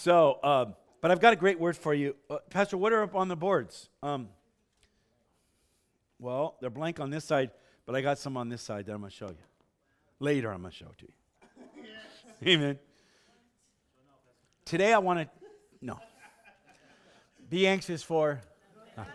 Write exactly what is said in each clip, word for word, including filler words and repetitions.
So, um, but I've got a great word for you. Uh, Pastor, what are up on the boards? Um, well, they're blank on this side, but I got some on this side that I'm going to show you. Later, I'm going to show it to you. Amen. Today, I want to, no. Be anxious for nothing.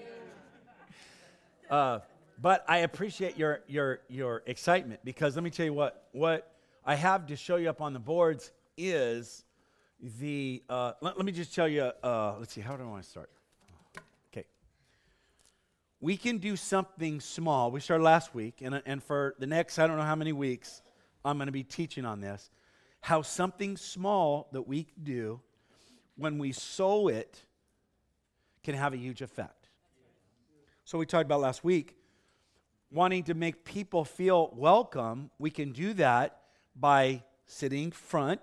Uh, but I appreciate your your your excitement, because let me tell you what, what I have to show you up on the boards is the, uh, let, let me just tell you, uh, let's see, how do I want to start? Okay. We can do something small. We started last week, and, and for the next, I don't know how many weeks, I'm going to be teaching on this, how something small that we do, when we sow it, can have a huge effect. So we talked about last week, wanting to make people feel welcome. We can do that by sitting front.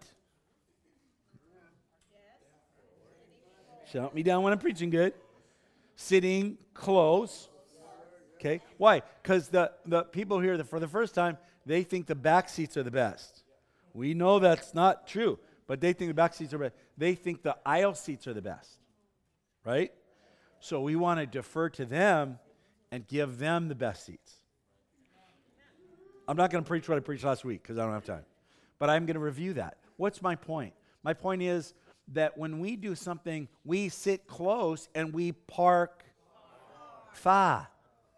Shout me down when I'm preaching good. Sitting close. Okay. Why? Because the, the people here, that for the first time, they think the back seats are the best. We know that's not true, but they think the back seats are best. They think the aisle seats are the best. Right? So we want to defer to them and give them the best seats. I'm not going to preach what I preached last week because I don't have time. But I'm going to review that. What's my point? My point is that when we do something, we sit close and we park far.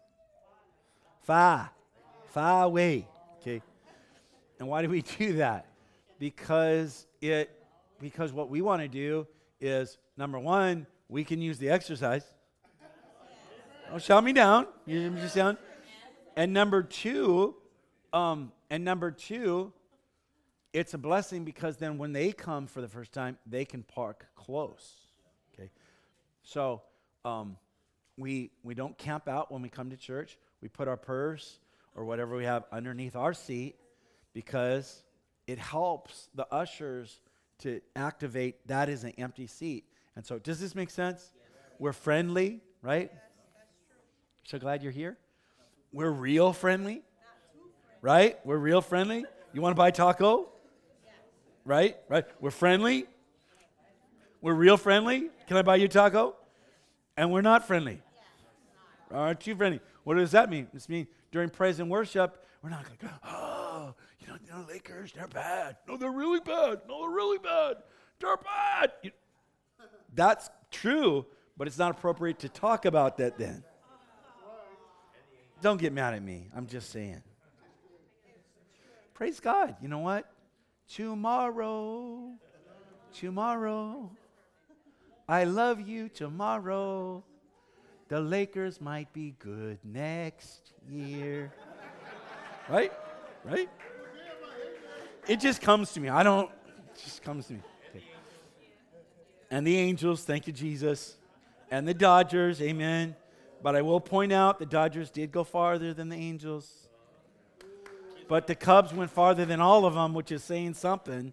Far. Far away. Okay? And why do we do that? Because it because what we want to do is, number one, we can use the exercise. Oh, shout me down. You hear me just down? And number two, um, and number two, it's a blessing because then when they come for the first time, they can park close. Okay, so um, we we don't camp out when we come to church. We put our purse or whatever we have underneath our seat because it helps the ushers to activate that is an empty seat. And so, does this make sense? Yes. We're friendly, right? Yes, that's true. So glad you're here. We're real friendly, right? We're real friendly. You want to buy taco? Yes. Right? Right? We're friendly. We're real friendly. Can I buy you taco? And we're not friendly. Yes. Aren't you friendly? What does that mean? This means during praise and worship, we're not like, oh, you know, you know, Lakers, they're bad. No, they're really bad. No, they're really bad. They're bad. You, That's true, but it's not appropriate to talk about that then. Don't get mad at me. I'm just saying. Praise God. You know what? Tomorrow, tomorrow, I love you tomorrow. The Lakers might be good next year. Right? Right? It just comes to me. I don't, it just comes to me. And the Angels, thank you, Jesus. And the Dodgers, amen. But I will point out the Dodgers did go farther than the Angels. But the Cubs went farther than all of them, which is saying something.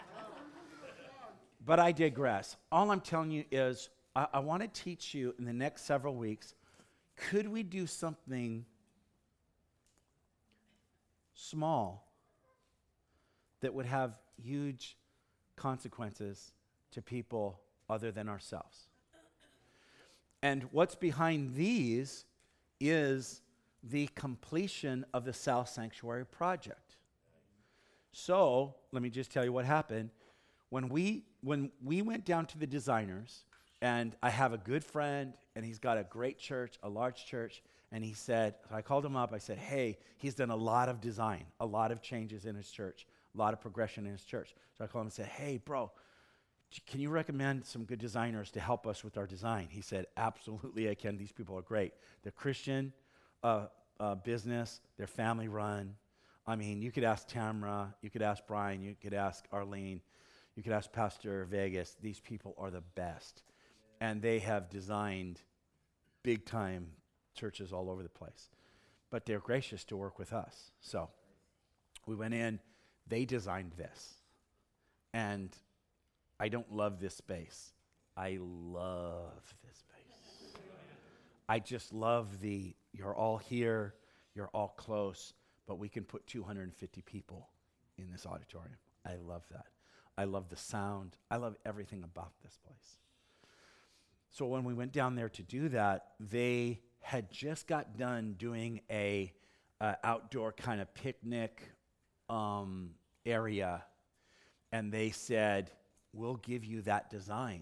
But I digress. All I'm telling you is I, I want to teach you in the next several weeks, could we do something small that would have huge consequences to people other than ourselves? And what's behind these is the completion of the South Sanctuary project. So, let me just tell you what happened. When we when we went down to the designers, and I have a good friend, and he's got a great church, a large church, and he said, so I called him up, I said, hey, he's done a lot of design, a lot of changes in his church, a lot of progression in his church. So I called him and said, hey, bro, can you recommend some good designers to help us with our design? He said, absolutely I can. These people are great. They're Christian uh, uh, business. They're family run. I mean, you could ask Tamara. You could ask Brian. You could ask Arlene. You could ask Pastor Vegas. These people are the best. And they have designed big-time churches all over the place. But they're gracious to work with us. So we went in. They designed this. And I don't love this space. I love this space. I just love the, you're all here, you're all close, but we can put two hundred fifty people in this auditorium. I love that. I love the sound. I love everything about this place. So when we went down there to do that, they had just got done doing a uh, outdoor kind of picnic um, area, and they said, we'll give you that design,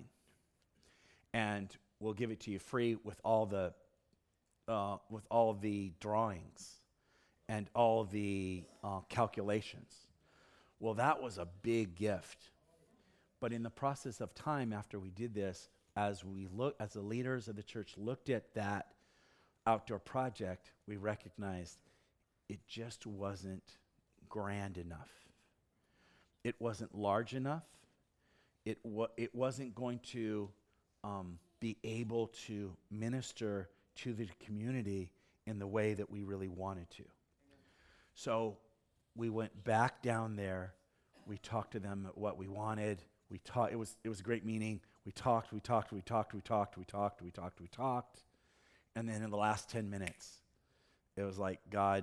and we'll give it to you free with all the uh, with all of the drawings and all of the uh, calculations. Well, that was a big gift. But in the process of time after we did this, as we look, as the leaders of the church looked at that outdoor project, we recognized it just wasn't grand enough. It wasn't large enough. It wa- it wasn't going to um, be able to minister to the community in the way that we really wanted to. So we went back down there. We talked to them at what we wanted. We talked. It was it was a great meeting. We talked. We talked. We talked. We talked. We talked. We talked. We talked. And then in the last ten minutes, it was like God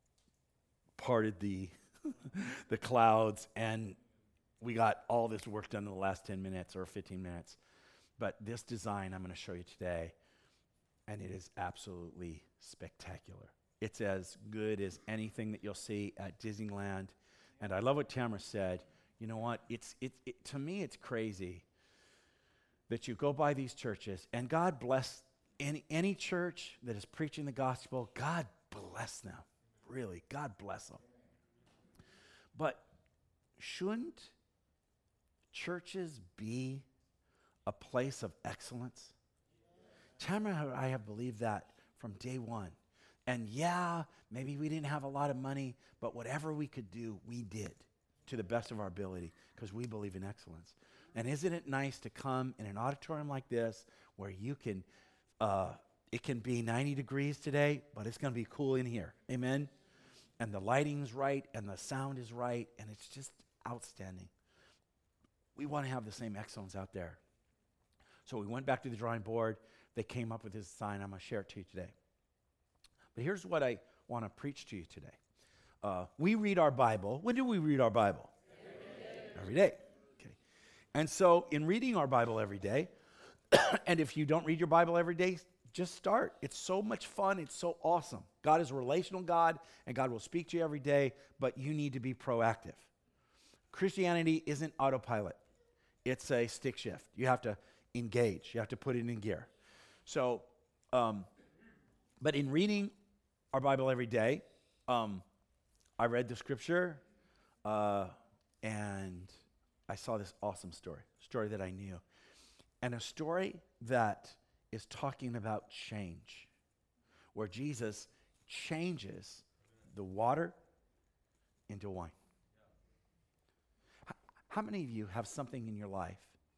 parted the the clouds, and we got all this work done in the last ten minutes or fifteen minutes. But this design I'm going to show you today, and it is absolutely spectacular. It's as good as anything that you'll see at Disneyland. And I love what Tamara said. You know what? It's it, it to me it's crazy that you go by these churches, and God bless any any church that is preaching the gospel. God bless them. Really, God bless them. But shouldn't churches be a place of excellence? Tamara and I have believed that from day one. And yeah, maybe we didn't have a lot of money, but whatever we could do, we did to the best of our ability because we believe in excellence. And isn't it nice to come in an auditorium like this where you can, uh, it can be ninety degrees today, but it's going to be cool in here. Amen? And the lighting's right, and the sound is right, and it's just outstanding. We want to have the same excellence out there. So we went back to the drawing board. They came up with this design. I'm going to share it to you today. But here's what I want to preach to you today. Uh, we read our Bible. When do we read our Bible? Every day. Every day. Okay. And so in reading our Bible every day, and if you don't read your Bible every day, just start. It's so much fun. It's so awesome. God is a relational God, and God will speak to you every day, but you need to be proactive. Christianity isn't autopilot. It's a stick shift. You have to engage. You have to put it in gear. So, um, but in reading our Bible every day, um, I read the scripture, uh, and I saw this awesome story, story that I knew, and a story that is talking about change, where Jesus changes the water into wine. H- how many of you have something in your life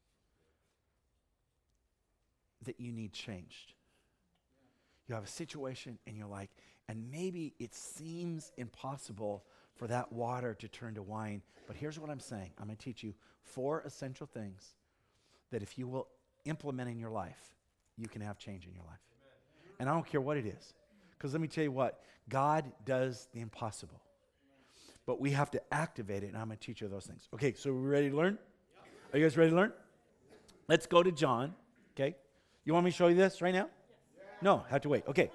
that you need changed? You have a situation and you're like, and maybe it seems impossible for that water to turn to wine, but here's what I'm saying. I'm going to teach you four essential things that if you will implement in your life, you can have change in your life. Amen. And I don't care what it is. Because let me tell you what, God does the impossible. But we have to activate it, and I'm going to teach you those things. Okay, so are we ready to learn? Yep. Are you guys ready to learn? Let's go to John, okay? You want me to show you this right now? Yes. No, have to wait. Okay.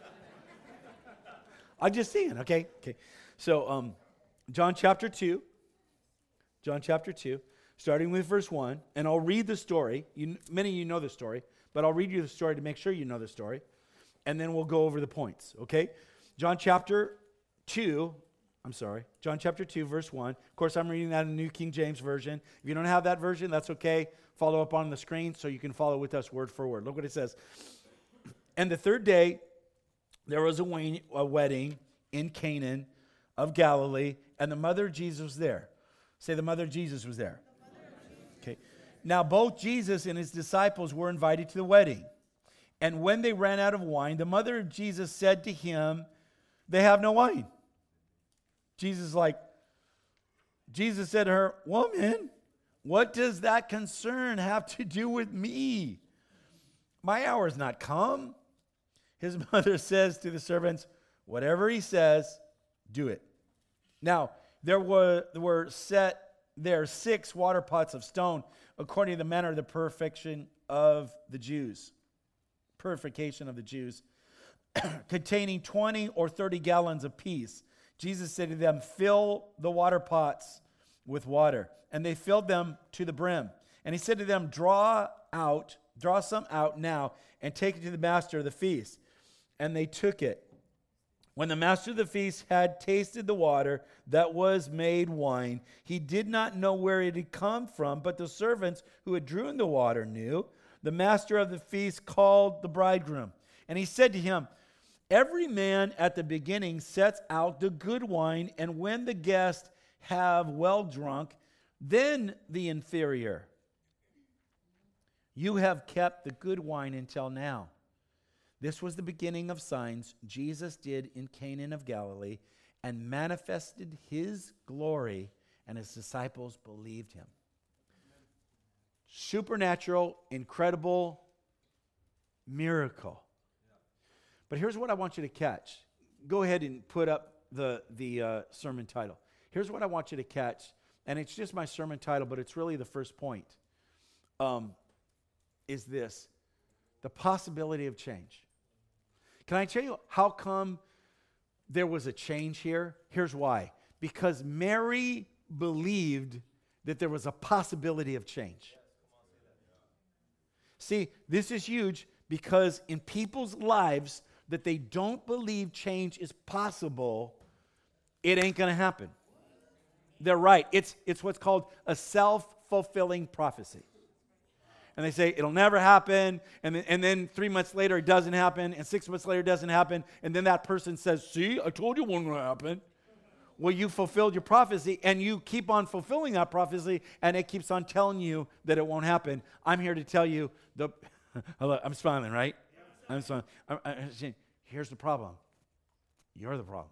I'm just seeing, okay? Okay. So, um, John chapter two. John chapter two, starting with verse one, and I'll read the story. You, many of you know the story, but I'll read you the story to make sure you know the story, and then we'll go over the points, okay? John chapter two, I'm sorry, John chapter two, verse one. Of course, I'm reading that in the New King James Version. If you don't have that version, that's okay. Follow up on the screen so you can follow with us word for word. Look what it says. And the third day, there was a, wing, a wedding in Canaan of Galilee, and the mother of Jesus was there. Say the mother of Jesus was there. Okay. Now both Jesus and his disciples were invited to the wedding. And when they ran out of wine, the mother of Jesus said to him, they have no wine. Jesus like, Jesus said to her, woman, what does that concern have to do with me? My hour has not come. His mother says to the servants, whatever he says, do it. Now, there were, there were set there six water pots of stone, according to the manner of the perfection of the Jews. Purification of the Jews, containing twenty or thirty gallons apiece. Jesus said to them, fill the water pots with water. And they filled them to the brim. And he said to them, draw out, draw some out now, and take it to the master of the feast. And they took it. When the master of the feast had tasted the water that was made wine, he did not know where it had come from, but the servants who had drawn the water knew. The master of the feast called the bridegroom, and he said to him, every man at the beginning sets out the good wine, and when the guests have well drunk, then the inferior. You have kept the good wine until now. This was the beginning of signs Jesus did in Cana of Galilee and manifested his glory, and his disciples believed him. Supernatural, incredible miracle. But here's what I want you to catch. Go ahead and put up the, the uh, sermon title. Here's what I want you to catch, and it's just my sermon title, but it's really the first point, um, is this: the possibility of change. Can I tell you how come there was a change here? Here's why. Because Mary believed that there was a possibility of change. See, this is huge because in people's lives that they don't believe change is possible, it ain't going to happen. They're right. It's, it's what's called a self-fulfilling prophecy. And they say, it'll never happen, and then, and then three months later it doesn't happen, and six months later it doesn't happen, and then that person says, see, I told you it wasn't going to happen. Well, you fulfilled your prophecy, and you keep on fulfilling that prophecy, and it keeps on telling you that it won't happen. I'm here to tell you, the. I'm smiling, right? I'm smiling. I'm, I'm saying, here's the problem. You're the problem.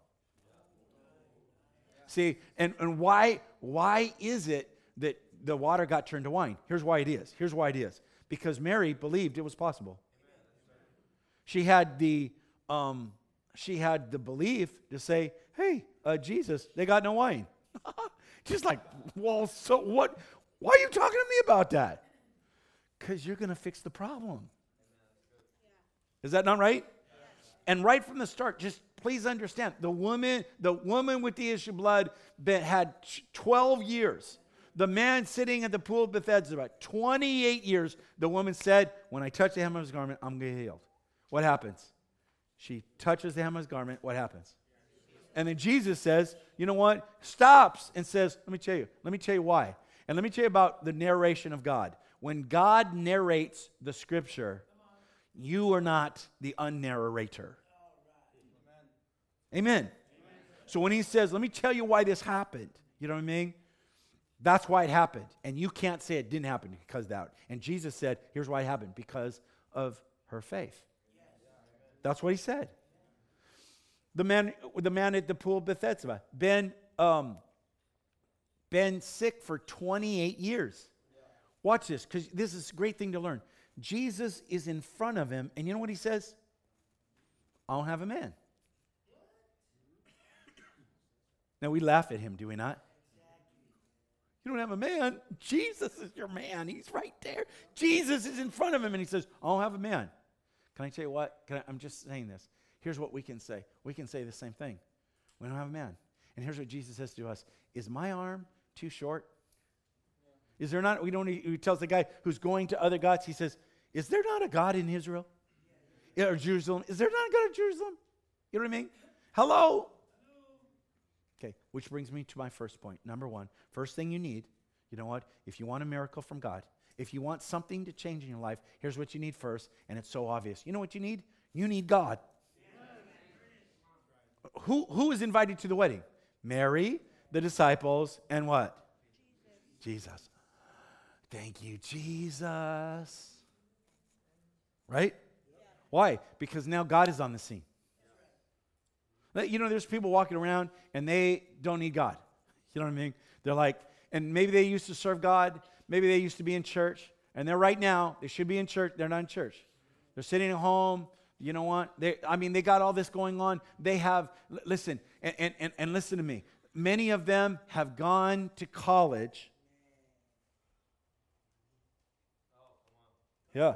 See, and, and why, why is it that the water got turned to wine? Here's why it is. Here's why it is. Because Mary believed it was possible. She had the um, she had the belief to say, hey, uh, Jesus, they got no wine. Just like, well, so what? Why are you talking to me about that? Because you're going to fix the problem. Is that not right? And right from the start, just please understand, the woman, the woman with the issue of blood been, had twelve years. The man sitting at the pool of Bethesda, about twenty-eight years, the woman said, when I touch the hem of his garment, I'm going to get healed. What happens? She touches the hem of his garment. What happens? And then Jesus says, you know what? Stops and says, let me tell you. Let me tell you why. And let me tell you about the narration of God. When God narrates the scripture, you are not the unnarrator. Amen. Amen. So when he says, let me tell you why this happened, you know what I mean? That's why it happened. And you can't say it didn't happen because of that. And Jesus said, here's why it happened, because of her faith. That's what he said. The man, the man at the pool of Bethesda, been, um, been sick for twenty-eight years. Watch this, because this is a great thing to learn. Jesus is in front of him, and you know what he says? I don't have a man. Now, we laugh at him, do we not? You don't have a man? Jesus is your man. He's right there. Jesus is in front of him, and he says, I don't have a man. Can I tell you what? Can I, I'm just saying this. Here's what we can say. We can say the same thing. We don't have a man. And here's what Jesus says to us. Is my arm too short? Is there not, we don't, he tells the guy who's going to other gods, he says, is there not a God in Israel? Yeah, or Jerusalem? Is there not a God in Jerusalem? You know what I mean? Hello? Okay, which brings me to my first point. Number one, first thing you need, you know what? If you want a miracle from God, if you want something to change in your life, here's what you need first, and it's so obvious. You know what you need? You need God. Who, who is invited to the wedding? Mary, the disciples, and what? Jesus. Jesus. Thank you, Jesus. Right? Yeah. Why? Because now God is on the scene. You know, there's people walking around and they don't need God. You know what I mean? They're like, and maybe they used to serve God. Maybe they used to be in church. And they're right now, they should be in church. They're not in church. They're sitting at home. You know what? They, I mean, they got all this going on. They have, listen, and, and, and listen to me. Many of them have gone to college Yeah.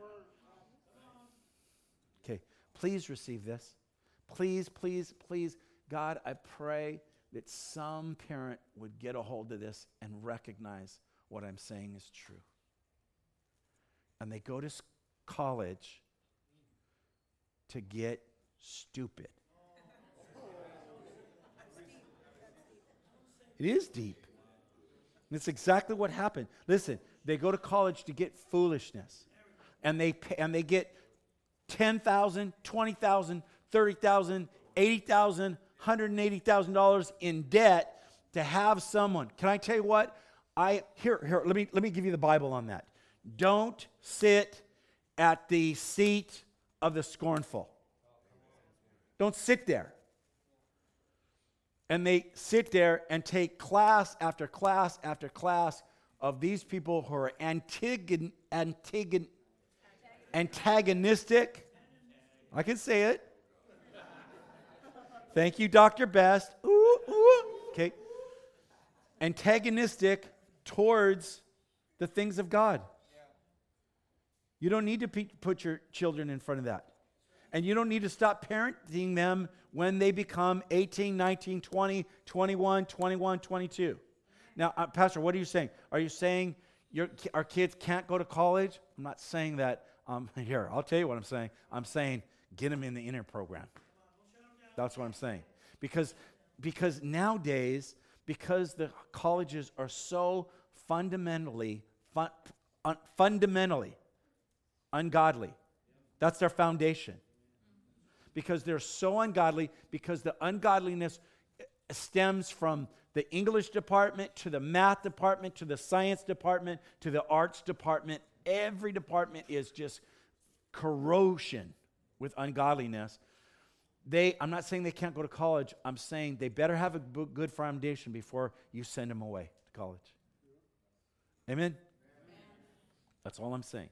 Okay, please receive this. Please, please, please, God, I pray that some parent would get a hold of this and recognize what I'm saying is true. And they go to college to get stupid. It is deep. And it's exactly what happened. Listen, they go to college to get foolishness. And they pay, and they get ten thousand dollars, twenty thousand dollars, thirty thousand dollars, eighty thousand dollars, one hundred eighty thousand dollars in debt to have someone. Can I tell you what? I here here let me let me give you the Bible on that. Don't sit at the seat of the scornful. Don't sit there. And they sit there and take class after class after class of these people who are antigon, antigon, antagonistic. I can say it. Thank you, Doctor Best. Ooh, ooh. Okay. Antagonistic towards the things of God. You don't need to pe- put your children in front of that. And you don't need to stop parenting them when they become eighteen, nineteen, twenty, twenty-one, twenty-one, twenty-two. Now, uh, Pastor, what are you saying? Are you saying your, our kids can't go to college? I'm not saying that. Um, here, I'll tell you what I'm saying. I'm saying get them in the inner program. That's what I'm saying. Because, because nowadays, because the colleges are so fundamentally, fun, un, fundamentally ungodly. That's their foundation. Because they're so ungodly, because the ungodliness stems from the English department to the math department to the science department to the arts department. Every department is just corrosion with ungodliness. They, I'm not saying they can't go to college. I'm saying they better have a good foundation before you send them away to college. Amen? Amen. That's all I'm saying.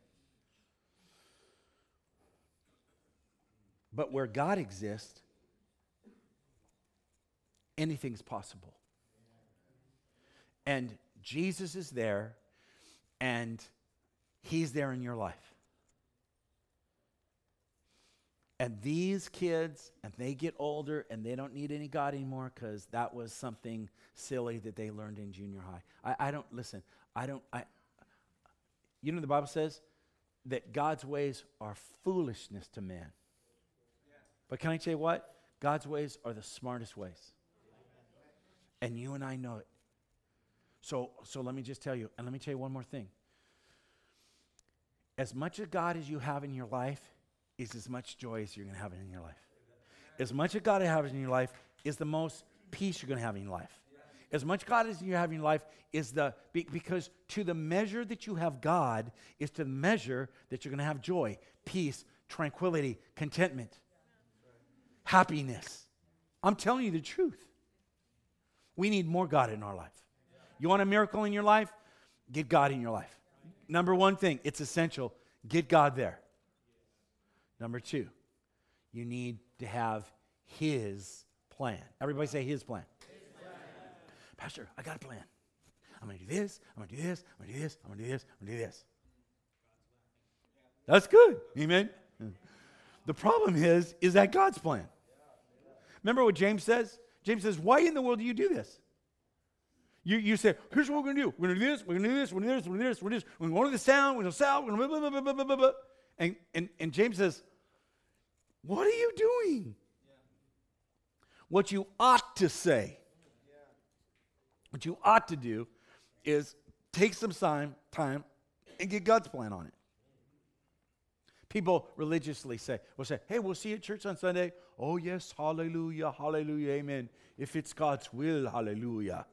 But where God exists, anything's possible. And Jesus is there, and he's there in your life. And these kids, and they get older, and they don't need any God anymore because that was something silly that they learned in junior high. I, I don't, listen, I don't, I, you know the Bible says that God's ways are foolishness to man. But can I tell you what? God's ways are the smartest ways. And you and I know it. So, so let me just tell you, and let me tell you one more thing. As much of God as you have in your life is as much joy as you're going to have in your life. As much of God as you have in your life is the most peace you're going to have in your life. As much God as you have in your life is the, because to the measure that you have God is to the measure that you're going to have joy, peace, tranquility, contentment. Happiness. I'm telling you the truth. We need more God in our life. You want a miracle in your life? Get God in your life. Number one thing, it's essential. Get God there. Number two, you need to have his plan. Everybody say his plan. His plan. Pastor, I got a plan. I'm going to do this, I'm going to do this, I'm going to do this, I'm going to do this, I'm going to do this. That's good. Amen. The problem is, is that God's plan? Remember what James says? James says, why in the world do you do this? You, you say, here's what we're going to do. We're going to do this, we're going to do this, we're going to do this, we're going to do this, we're going to do this. We're going to go to the sound, we're going to south, we're going to blah, blah, blah, blah, blah, blah, blah. And, and, and James says, what are you doing? Yeah. What you ought to say, yeah. what you ought to do is take some time, time and get God's plan on it. People religiously say, will say, hey, we'll see you at church on Sunday. Oh, yes, hallelujah, hallelujah, amen. If it's God's will, hallelujah.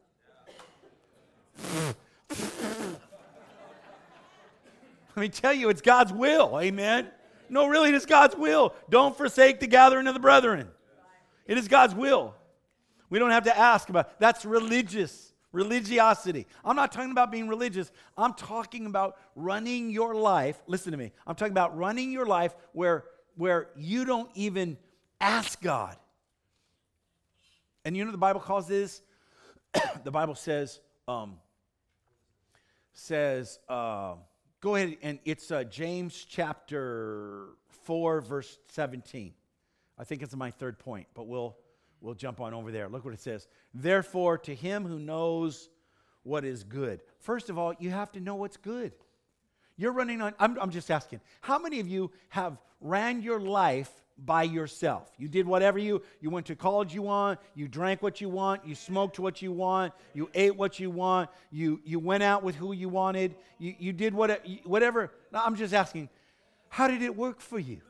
Let me tell you, it's God's will, amen. No, really, it is God's will. Don't forsake the gathering of the brethren. It is God's will. We don't have to ask about it. That's religious. Religiosity. I'm not talking about being religious. I'm talking about running your life. Listen to me. I'm talking about running your life where, where you don't even ask God. And you know what the Bible calls this? The Bible says, um, says, uh, Go ahead, and it's uh, James chapter four, verse seventeen. I think it's my third point, but we'll we'll jump on over there. Look what it says. Therefore, to him who knows what is good. First of all, you have to know what's good. You're running on, I'm, I'm just asking, how many of you have ran your life by yourself? You did whatever you, you went to college you want, you drank what you want, you smoked what you want, you ate what you want, you, you went out with who you wanted, you, you did what, whatever. No, I'm just asking, how did it work for you?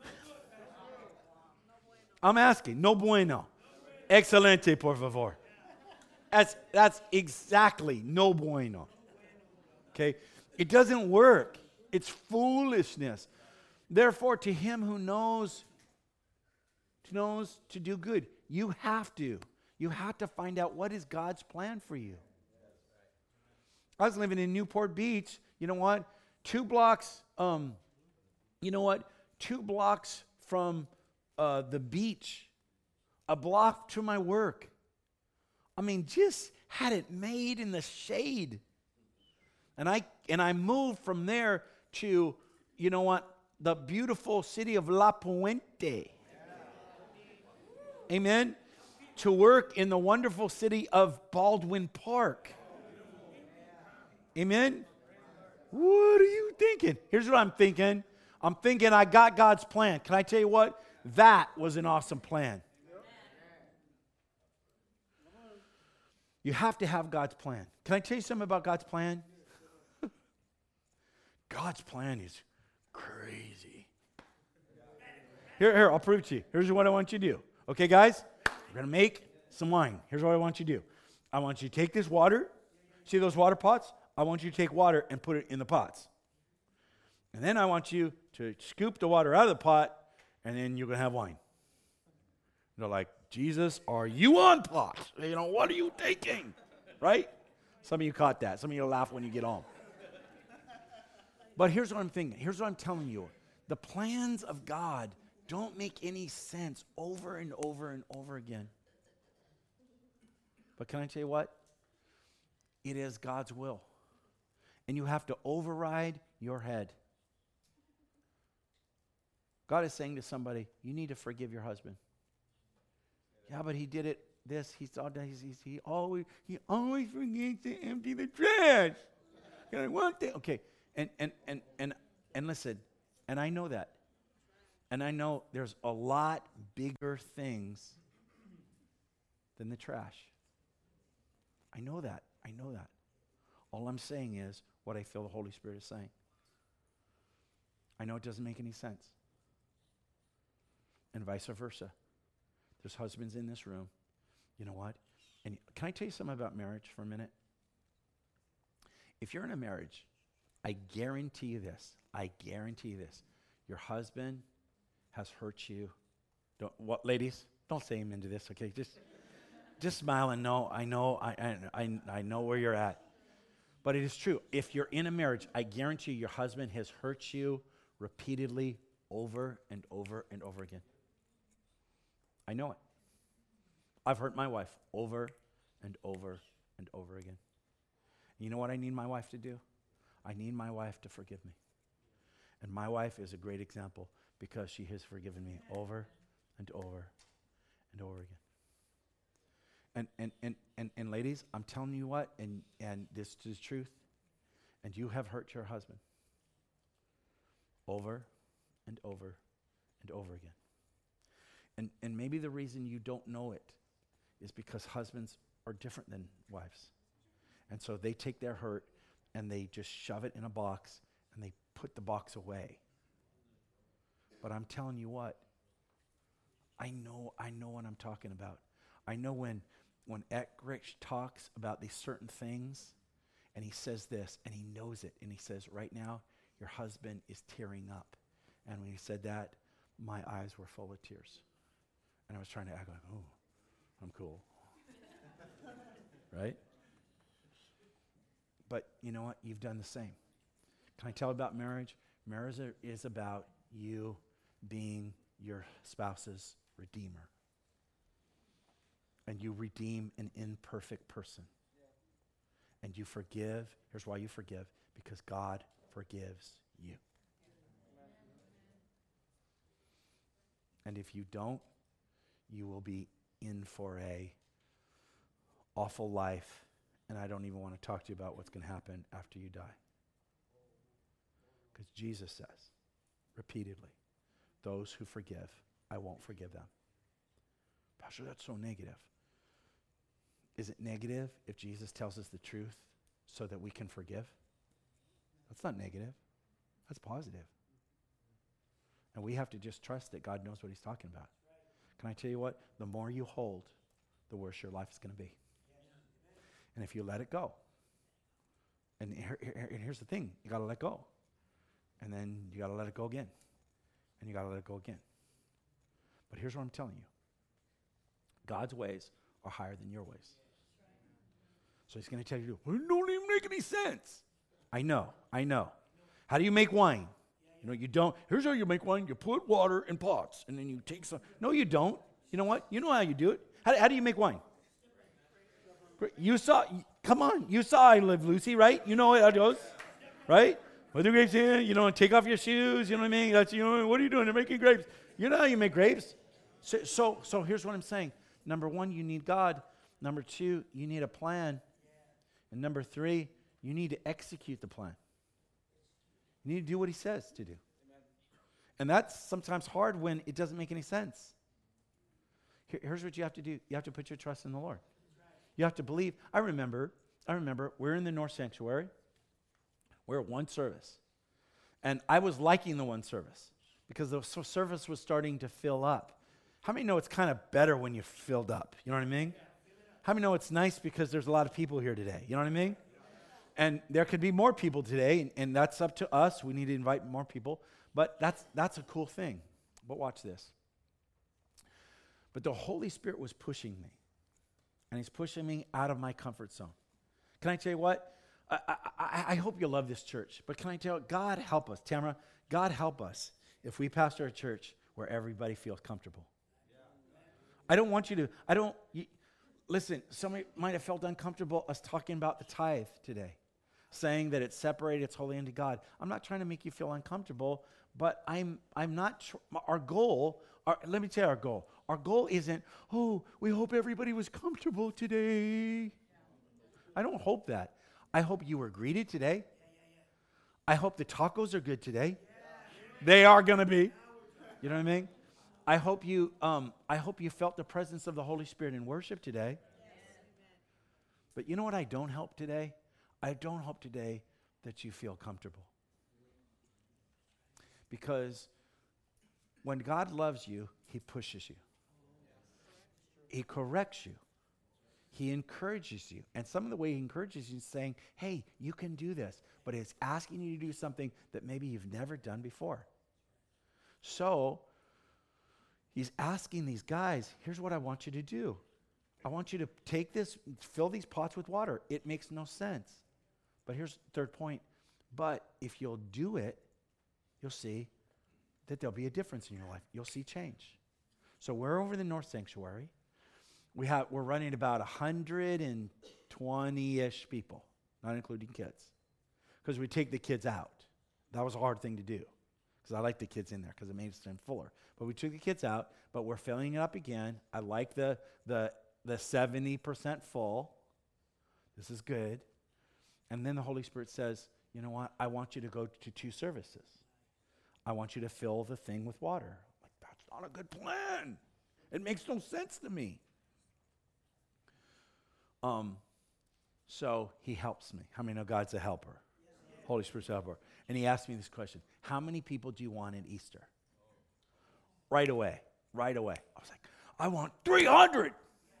I'm asking, no bueno. Excelente, por favor. That's, that's exactly no bueno. Okay? It doesn't work. It's foolishness. Therefore, to him who knows, knows to do good, you have to. You have to find out what is God's plan for you. I was living in Newport Beach. You know what? Two blocks, um, you know what? Two blocks from uh, the beach. A block to my work. I mean, just had it made in the shade. And I and I moved from there to, you know what, the beautiful city of La Puente. Amen. To work in the wonderful city of Baldwin Park. Amen. What are you thinking? Here's what I'm thinking. I'm thinking I got God's plan. Can I tell you what? That was an awesome plan. You have to have God's plan. Can I tell you something about God's plan? God's plan is crazy. Here, here, I'll prove it to you. Here's what I want you to do. Okay, guys? We're going to make some wine. Here's what I want you to do. I want you to take this water. See those water pots? I want you to take water and put it in the pots. And then I want you to scoop the water out of the pot, and then you're going to have wine. They're like, Jesus, are you on pot? You know, what are you thinking? Right? Some of you caught that. Some of you will laugh when you get home. But here's what I'm thinking. Here's what I'm telling you. The plans of God don't make any sense over and over and over again. But can I tell you what? It is God's will. And you have to override your head. God is saying to somebody, you need to forgive your husband. Yeah, but he did it this. He's all done. He's, he's, he always he always forgets to empty the trash. And I want that. Okay. And and and and and listen, and I know that. And I know there's a lot bigger things than the trash. I know that. I know that. All I'm saying is what I feel the Holy Spirit is saying. I know it doesn't make any sense. And vice versa. There's husbands in this room. You know what? And can I tell you something about marriage for a minute? If you're in a marriage, I guarantee you this. I guarantee you this. Your husband has hurt you. Don't, what, ladies? Don't say amen to this, okay? Just, just smile and know. I know. I, I, I, I know where you're at. But it is true. If you're in a marriage, I guarantee you your husband has hurt you repeatedly over and over and over again. I know it. I've hurt my wife over and over and over again. You know what I need my wife to do? I need my wife to forgive me. And my wife is a great example because she has forgiven me over and over and over again. And and and and, and ladies, I'm telling you what, and, and this is truth, and you have hurt your husband over and over and over again. And and maybe the reason you don't know it is because husbands are different than wives. And so they take their hurt and they just shove it in a box and they put the box away. But I'm telling you what, I know I know what I'm talking about. I know when when Eckridge talks about these certain things and he says this and he knows it and he says, right now your husband is tearing up. And when he said that, my eyes were full of tears. And I was trying to act like, oh, I'm cool. Right? But you know what? You've done the same. Can I tell about marriage? Marriage is about you being your spouse's redeemer. And you redeem an imperfect person. And you forgive. Here's why you forgive. Because God forgives you. And if you don't, you will be in for a awful life, and I don't even want to talk to you about what's going to happen after you die. Because Jesus says, repeatedly, those who forgive, I won't forgive them. Pastor, that's so negative. Is it negative if Jesus tells us the truth so that we can forgive? That's not negative. That's positive. And we have to just trust that God knows what he's talking about. Can I tell you what? The more you hold, the worse your life is going to be. And if you let it go, and, here, here, and here's the thing, you got to let go. And then you got to let it go again. And you got to let it go again. But here's what I'm telling you. God's ways are higher than your ways. So he's going to tell you, well, it don't even make any sense. I know, I know. How do you make wine? You know, you don't. Here's how you make wine. You put water in pots, and then you take some. No, you don't. You know what? You know how you do it. How, how do you make wine? You saw, come on. You saw I Live Lucy, right? You know how it goes, right? Put the grapes in, you know, take off your shoes, you know what I mean? That's, you know, what are you doing? You're making grapes. You know how you make grapes. So, so, so here's what I'm saying. Number one, you need God. Number two, you need a plan. And number three, you need to execute the plan. You need to do what he says to do. Amen. And that's sometimes hard when it doesn't make any sense. Here, here's what you have to do. You have to put your trust in the Lord. Right. You have to believe. I remember, I remember, we're in the North Sanctuary. We're at one service. And I was liking the one service because the service was starting to fill up. How many know it's kind of better when you're filled up? You know what I mean? Yeah. How many know it's nice because there's a lot of people here today? You know what I mean? And there could be more people today, and, and that's up to us. We need to invite more people. But that's that's a cool thing. But watch this. But the Holy Spirit was pushing me. And he's pushing me out of my comfort zone. Can I tell you what? I, I, I hope you love this church. But can I tell you, God help us. Tamara, God help us if we pastor a church where everybody feels comfortable. I don't want you to, I don't, you, listen, somebody might have felt uncomfortable us talking about the tithe today, saying that it's separated, it's holy unto God. I'm not trying to make you feel uncomfortable, but I'm I'm not, tr- our goal, our, let me tell you our goal. Our goal isn't, oh, we hope everybody was comfortable today. I don't hope that. I hope you were greeted today. I hope the tacos are good today. They are going to be. You know what I mean? I hope you um, I hope you felt the presence of the Holy Spirit in worship today. But you know what I don't hope today? I don't hope today that you feel comfortable. Because when God loves you, he pushes you. He corrects you. He encourages you. And some of the way he encourages you is saying, hey, you can do this. But it's asking you to do something that maybe you've never done before. So he's asking these guys, here's what I want you to do. I want you to take this, fill these pots with water. It makes no sense. But here's the third point. But if you'll do it, you'll see that there'll be a difference in your life. You'll see change. So we're over the North Sanctuary. We have, we're running about one hundred twenty-ish people, not including kids. Because we take the kids out. That was a hard thing to do. Because I like the kids in there because it made it fuller. But we took the kids out, but we're filling it up again. I like the the the seventy percent full. This is good. And then the Holy Spirit says, you know what? I want you to go to two services. I want you to fill the thing with water. I'm like, that's not a good plan. It makes no sense to me. Um, so he helps me. How many know God's a helper? Yes, Holy Spirit's a helper. And he asked me this question. How many people do you want at Easter? Right away. Right away. I was like, I want three hundred.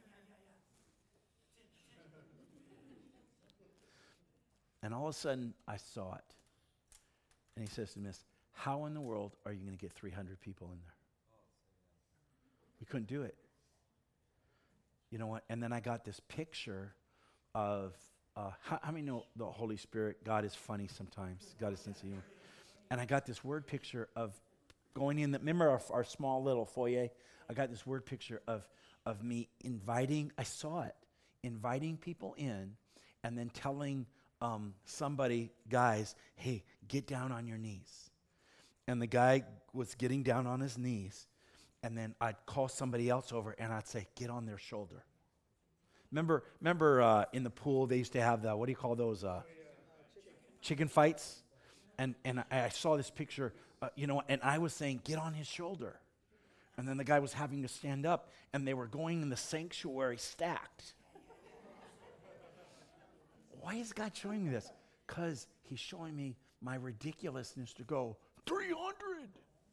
And all of a sudden, I saw it. And he says to me, how in the world are you going to get three hundred people in there? We couldn't do it. You know what? And then I got this picture of, uh, how, how many know the Holy Spirit, God is funny sometimes. God is sense of humor. And I got this word picture of going in, the, remember our, our small little foyer? I got this word picture of, of me inviting, I saw it, inviting people in and then telling um, somebody, guys, hey, get down on your knees. And the guy was getting down on his knees, and then I'd call somebody else over, and I'd say, get on their shoulder. Remember, remember uh, in the pool, they used to have the, what do you call those? Uh, chicken fights? And and I, I saw this picture, uh, you know, and I was saying, get on his shoulder. And then the guy was having to stand up, and they were going in the sanctuary stacked. Why is God showing me this? Because he's showing me my ridiculousness to go, three hundred.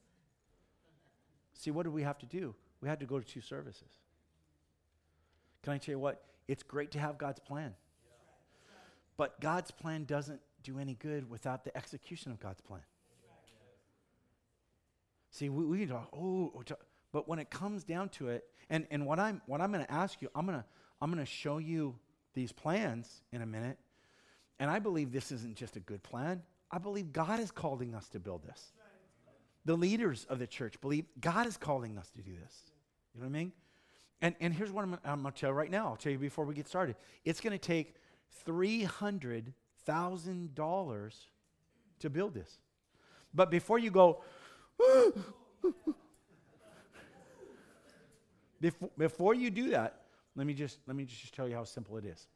See, what did we have to do? We had to go to two services. Can I tell you what? It's great to have God's plan. But God's plan doesn't do any good without the execution of God's plan. See, we, we talk, oh, oh, but when it comes down to it, and, and what I'm what I'm going to ask you, I'm going to I'm going to show you these plans in a minute, and I believe this isn't just a good plan. I believe God is calling us to build this. The leaders of the church believe God is calling us to do this. You know what I mean? And and here's what I'm, I'm going to tell you right now. I'll tell you before we get started. It's going to take three hundred thousand dollars to build this. But before you go, before, before you do that, let me just let me just tell you how simple it is.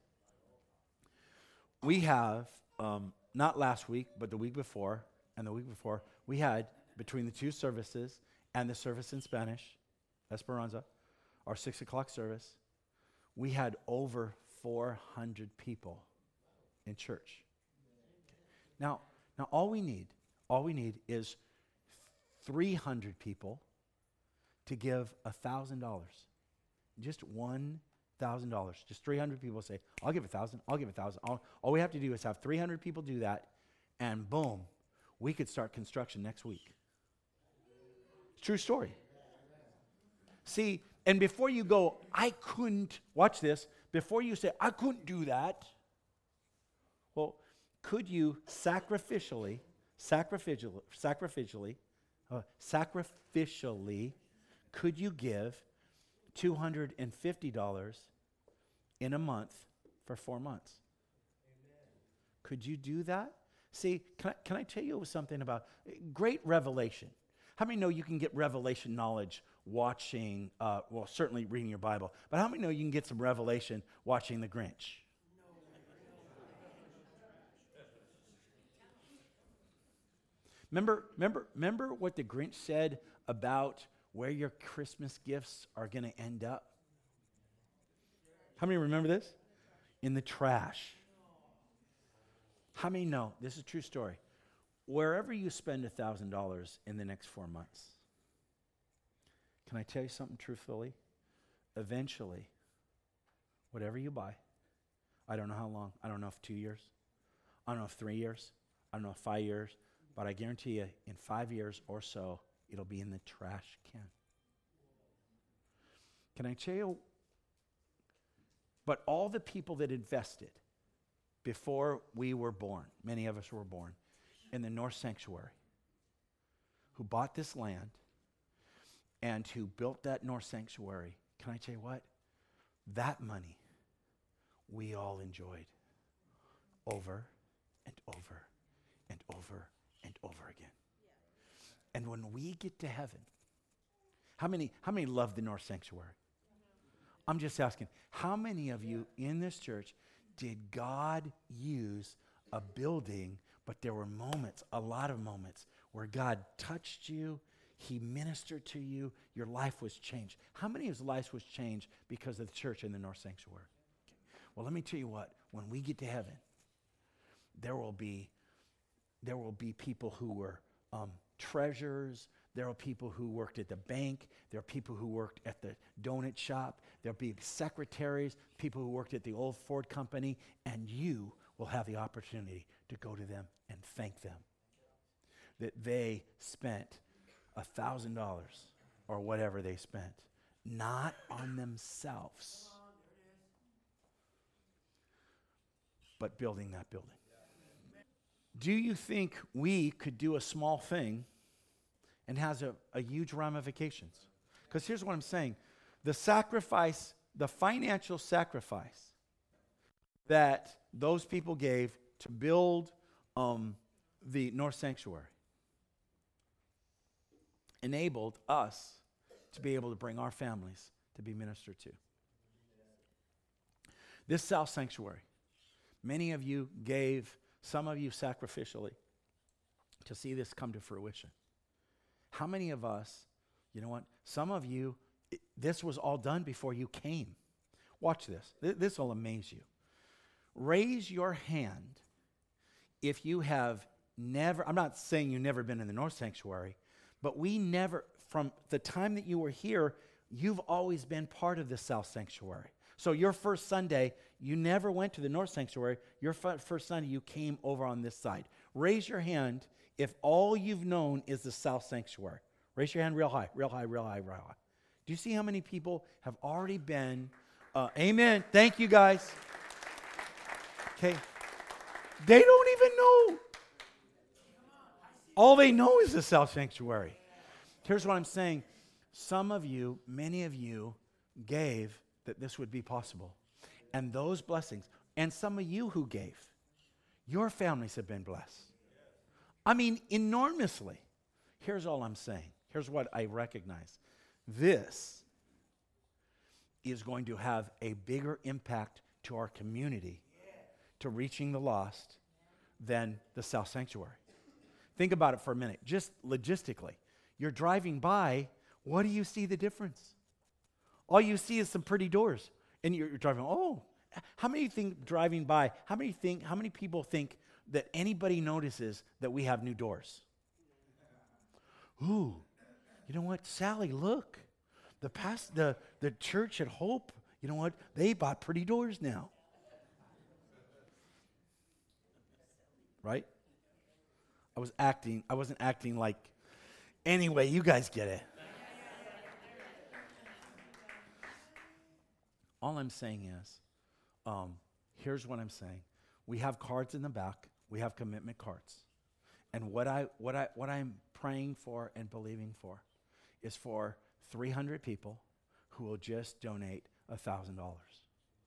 We have, um, not last week, but the week before, and the week before, we had, between the two services and the service in Spanish, Esperanza, our six o'clock service, we had over four hundred people in church. Now, now all we need, all we need is three hundred people to give one thousand dollars. Just one thousand dollars. Just three hundred people say, I'll give one thousand dollars, I'll give one thousand dollars. All, all we have to do is have three hundred people do that, and boom, we could start construction next week. True story. See, and before you go, I couldn't, watch this, before you say, I couldn't do that, well, could you sacrificially, sacrificially, sacrificially, uh, sacrificially, could you give two hundred fifty dollars in a month for four months? Amen. Could you do that? See, can I, can I tell you something about great revelation? How many know you can get revelation knowledge watching, uh, well, certainly reading your Bible, but how many know you can get some revelation watching The Grinch? Remember, remember, remember what the Grinch said about where your Christmas gifts are going to end up? How many remember this? In the trash. How many know, this is a true story, wherever you spend one thousand dollars in the next four months, can I tell you something truthfully? Eventually, whatever you buy, I don't know how long, I don't know if two years, I don't know if three years, I don't know if five years, but I guarantee you, in five years or so, it'll be in the trash can. Can I tell you? But all the people that invested before we were born, many of us were born, in the North Sanctuary, who bought this land and who built that North Sanctuary, can I tell you what? That money we all enjoyed over and over and over and over again. Yeah. And when we get to heaven, how many how many love the North Sanctuary? Mm-hmm. I'm just asking, how many of you in this church did God use a building, but there were moments, a lot of moments, where God touched you, he ministered to you, your life was changed? How many of his life was changed because of the church in the North Sanctuary? Okay. Well, let me tell you what, when we get to heaven, there will be There will be people who were um, treasurers. There are people who worked at the bank. There are people who worked at the donut shop. There'll be secretaries, people who worked at the old Ford company, and you will have the opportunity to go to them and thank them that they spent one thousand dollars or whatever they spent, not on themselves, but building that building. Do you think we could do a small thing and has a, a huge ramifications? Because here's what I'm saying. The sacrifice, the financial sacrifice that those people gave to build um, the North Sanctuary enabled us to be able to bring our families to be ministered to. This South Sanctuary, many of you gave, some of you sacrificially, to see this come to fruition. How many of us, you know what, some of you, it, this was all done before you came. Watch this. Th- this will amaze you. Raise your hand if you have never, I'm not saying you've never been in the North Sanctuary, but we never, from the time that you were here, you've always been part of the South Sanctuary. So your first Sunday, you never went to the North Sanctuary. Your f- first Sunday, you came over on this side. Raise your hand if all you've known is the South Sanctuary. Raise your hand real high, real high, real high, real high. Do you see how many people have already been? Uh, amen. Thank you, guys. Okay. They don't even know. All they know is the South Sanctuary. Here's what I'm saying. Some of you, many of you, gave that this would be possible. And those blessings, and some of you who gave, your families have been blessed. I mean, enormously. Here's all I'm saying. Here's what I recognize. This is going to have a bigger impact to our community, to reaching the lost, than the South Sanctuary. Think about it for a minute. Just logistically. You're driving by, what do you see the difference? All you see is some pretty doors. And you're, you're driving, oh, how many think driving by, how many think, how many people think that anybody notices that we have new doors? Ooh, you know what, Sally, look. The past, the, the church at Hope, you know what, they bought pretty doors now. Right? I was acting, I wasn't acting like, anyway, you guys get it. All I'm saying is, um, here's what I'm saying. We have cards in the back. We have commitment cards. And what I what I what I'm praying for and believing for is for three hundred people who will just donate one thousand dollars.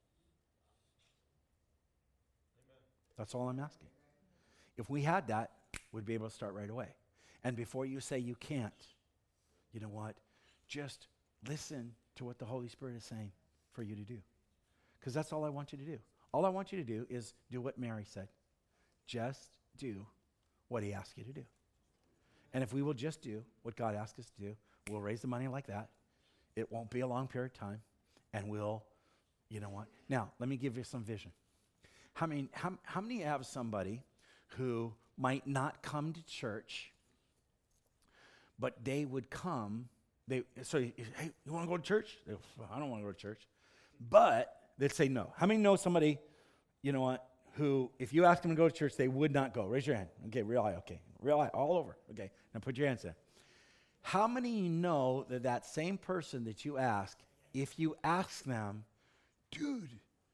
That's all I'm asking. If we had that, we'd be able to start right away. And before you say you can't, you know what? Just listen to what the Holy Spirit is saying for you to do. Because that's all I want you to do. All I want you to do is do what Mary said. Just do what he asked you to do. And if we will just do what God asked us to do, we'll raise the money like that. It won't be a long period of time. And we'll, you know what? Now, let me give you some vision. How many, how, how many have somebody who might not come to church, but they would come, they so, you, hey, you want to go to church? They go, I don't want to go to church. But they'd say no. How many know somebody, you know what, who, if you ask them to go to church, they would not go? Raise your hand. Okay, real high, okay. Real high, all over. Okay, now put your hands in. How many know that that same person that you ask, if you ask them, dude,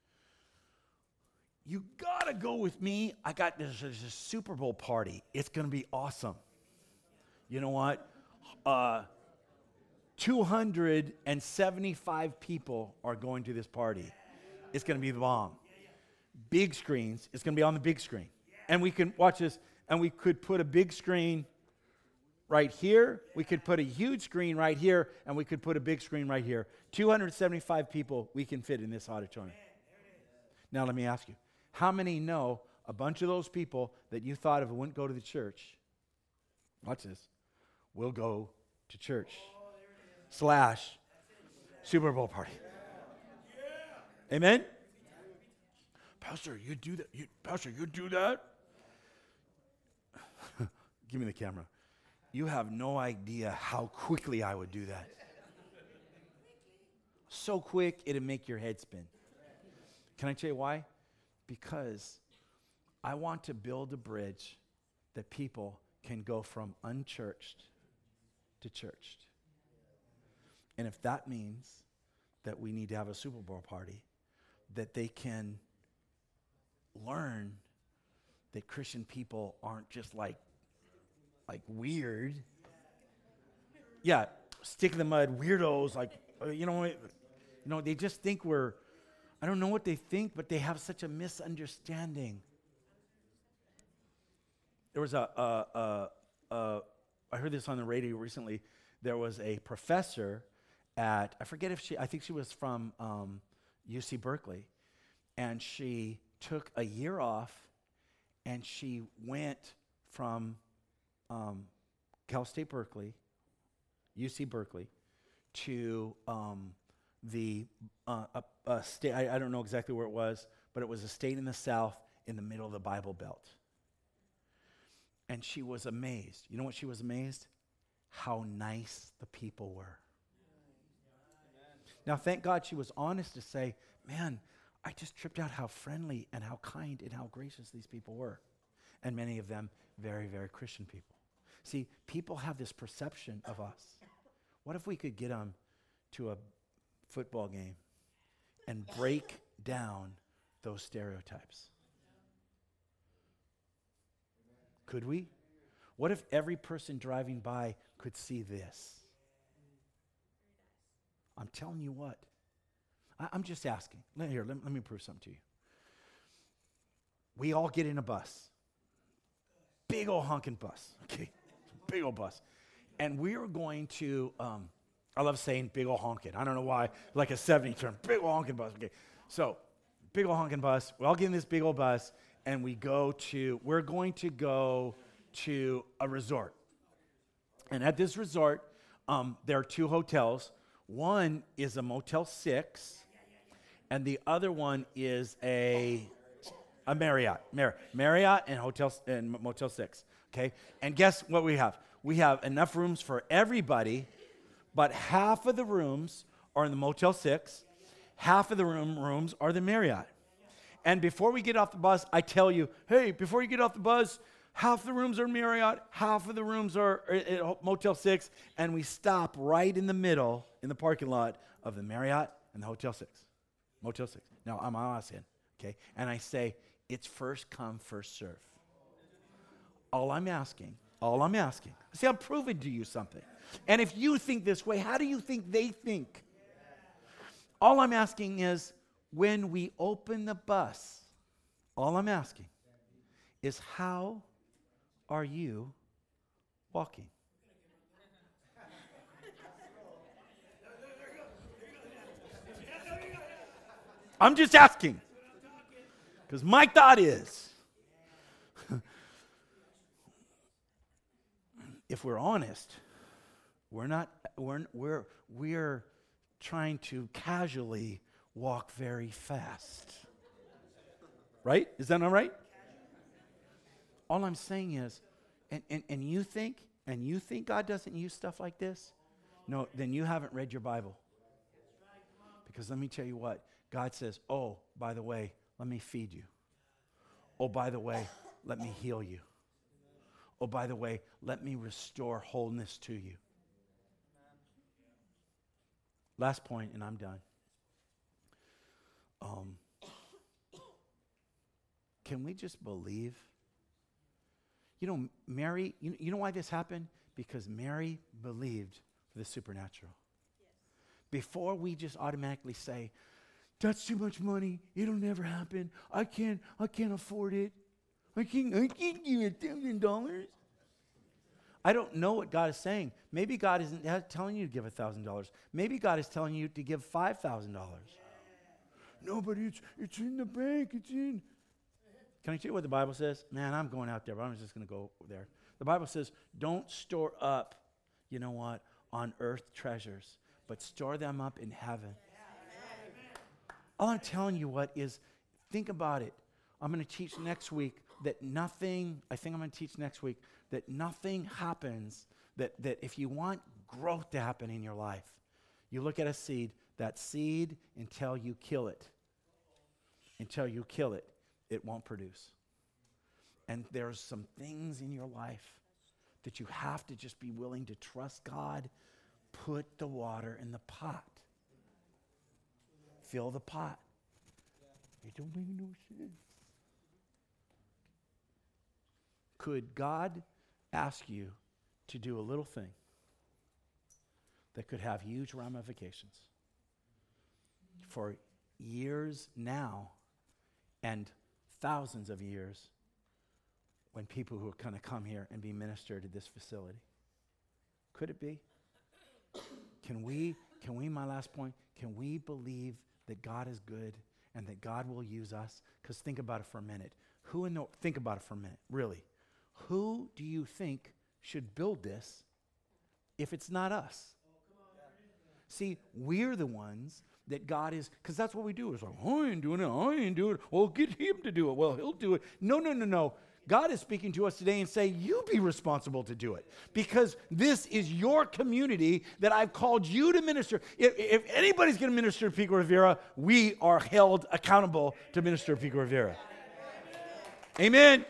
you gotta go with me. I got this, this, this Super Bowl party. It's gonna be awesome. You know what? Uh, two hundred seventy-five people are going to this party. It's gonna be the bomb. Big screens. It's gonna be on the big screen. And we can watch this, and we could put a big screen right here. We could put a huge screen right here, and we could put a big screen right here. two hundred seventy-five people we can fit in this auditorium. Now let me ask you, how many know a bunch of those people that you thought of wouldn't go to the church, watch this, will go to church slash Super Bowl party? Amen? Pastor, you do that? You, Pastor, you do that? Give me the camera. You have no idea how quickly I would do that. So quick, it'd make your head spin. Can I tell you why? Because I want to build a bridge that people can go from unchurched to churched. And if that means that we need to have a Super Bowl party, that they can learn that Christian people aren't just like, like weird. Yeah, stick in the mud, weirdos, like, uh, you know, you know, they just think we're, I don't know what they think, but they have such a misunderstanding There was a, a, a, a, I heard this on the radio recently. There was a professor at, I forget if she, I think she was from um, U C Berkeley, and she took a year off, and she went from um, Cal State Berkeley, U C Berkeley, to um, the uh, a, a state. I, I don't know exactly where it was, but it was a state in the South in the middle of the Bible Belt. And she was amazed. You know what she was amazed? How nice the people were. Now, thank God she was honest to say, man, I just tripped out how friendly and how kind and how gracious these people were. And many of them very, very Christian people. See, people have this perception of us. What if we could get them to a football game and break down those stereotypes? Could we? What if every person driving by could see this? I'm telling you what. I, I'm just asking. Let, here, let, let me prove something to you. We all get in a bus. Big old honking bus. Okay. Big old bus. And we are going to, um, I love saying big old honking. I don't know why, like a seventy term. Big old honking bus. Okay. So, big old honking bus. We all get in this big old bus, and we go to, we're going to go to a resort. And at this resort, um, there are two hotels. One is a Motel six, and the other one is a a Marriott, Mar- Marriott and Hotel and Motel six. Okay, and guess what we have? We have enough rooms for everybody, but half of the rooms are in the Motel six, half of the room rooms are the Marriott. And before we get off the bus, I tell you, hey, before you get off the bus, half the rooms are Marriott, half of the rooms are at Motel six, and we stop right in the middle in the parking lot of the Marriott and the Hotel six, Motel six. Now, I'm asking, okay? And I say, it's first come, first serve. All I'm asking, all I'm asking, see, I'm proving to you something. And if you think this way, how do you think they think? All I'm asking is, when we open the bus, all I'm asking is, how are you walking? I'm just asking. Because my thought is, if we're honest, we're not, we're, we're, we're trying to casually walk very fast. Right? Is that not right? All I'm saying is, and, and, and you think, and you think God doesn't use stuff like this? No, then you haven't read your Bible. Because let me tell you what, God says, oh, by the way, let me feed you. Oh, by the way, let me heal you. Oh, by the way, let me restore wholeness to you. Last point, and I'm done. Um, can we just believe? You know, Mary, you, you know why this happened? Because Mary believed for the supernatural. Yes. Before we just automatically say, that's too much money, it'll never happen, I can't, I can't afford it, I can't, I can't give a thousand dollars. I don't know what God is saying. Maybe God isn't telling you to give a thousand dollars. Maybe God is telling you to give five thousand dollars. No, but it's it's in the bank. It's in. Can I tell you what the Bible says? Man, I'm going out there, but I'm just going to go there. The Bible says, don't store up, you know what, on earth treasures, but store them up in heaven. All I'm telling you what is, think about it. I'm going to teach next week that nothing, I think I'm going to teach next week, that nothing happens, that, that if you want growth to happen in your life, you look at a seed, that seed, until you kill it, until you kill it, it won't produce. And there's some things in your life that you have to just be willing to trust God. Put the water in the pot. Fill the pot. It don't make no sense. Could God ask you to do a little thing that could have huge ramifications for years now and thousands of years when people who are going to come here and be ministered at this facility? Could it be? Can we, can we, my last point, can we believe that God is good and that God will use us? Because think about it for a minute. Who in the, think about it for a minute, really. Who do you think should build this if it's not us? See, we're the ones that God is, because that's what we do. It's like, I ain't doing it, I ain't doing it. Well, get him to do it. Well, he'll do it. No, no, no, no. God is speaking to us today and saying, you be responsible to do it. Because this is your community that I've called you to minister. If, if anybody's going to minister to Pico Rivera, we are held accountable to minister to Pico Rivera. Amen.